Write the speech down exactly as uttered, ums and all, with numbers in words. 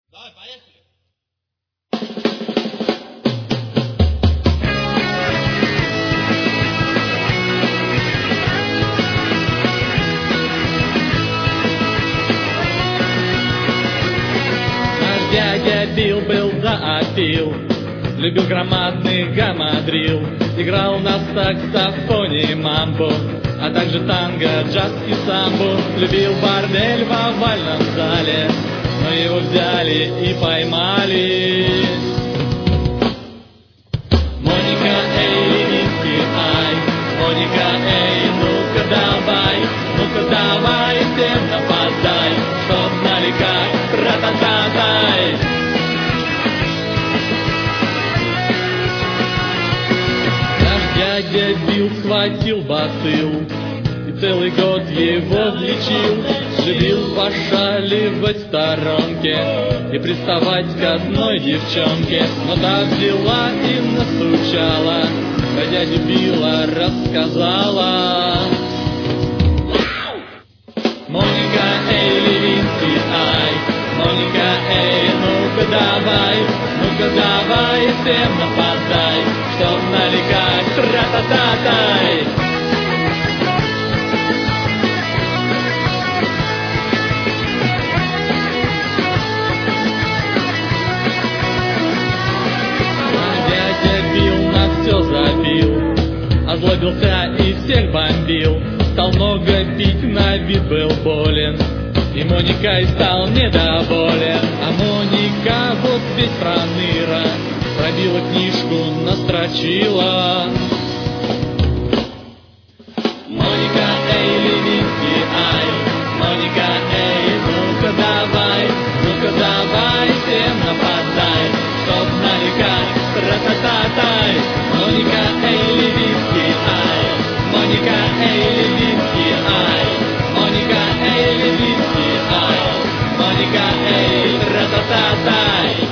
Давай, поехали. Наш дядя Билл был зоопил, любил громадный гамадрил, играл на саксофоне мамбо, а также танго, джаз и самбо. Любил бордель в овальном зале, но его взяли и поймали. Моника, эй, Левинский, ай, Моника, эй, ну-ка давай, ну-ка давай, всем нападай, чтоб знали как тра-та-та-тай. Наш дядя Билл схватил бацилл и целый год его лечил. Любил пошаливать в сторонке и приставать к одной девчонке, но та взяла и настучала, про дядю Билла рассказала. Моника, эй, Левинский, ай, Моника, эй, ну-ка давай, ну-ка давай, всем нападай, чтоб знали как тра-та-та-тай. Озлобился и всех бомбил, стал много пить, на вид был болен, и Моникой стал недоволен. А Моника вот весь проныра, пробила книжку, настрочила. Моника, эй, Левинский, ай, Моника, эй, ну-ка давай, ну-ка давай, всем нападай, чтоб знали как тра-та-та-тай. Моника, эй, Левинский, ай, Моника, эй, Левинский, ай, Моника, эй, Левинский, ай, Моника, эй, тра-та-та-тай.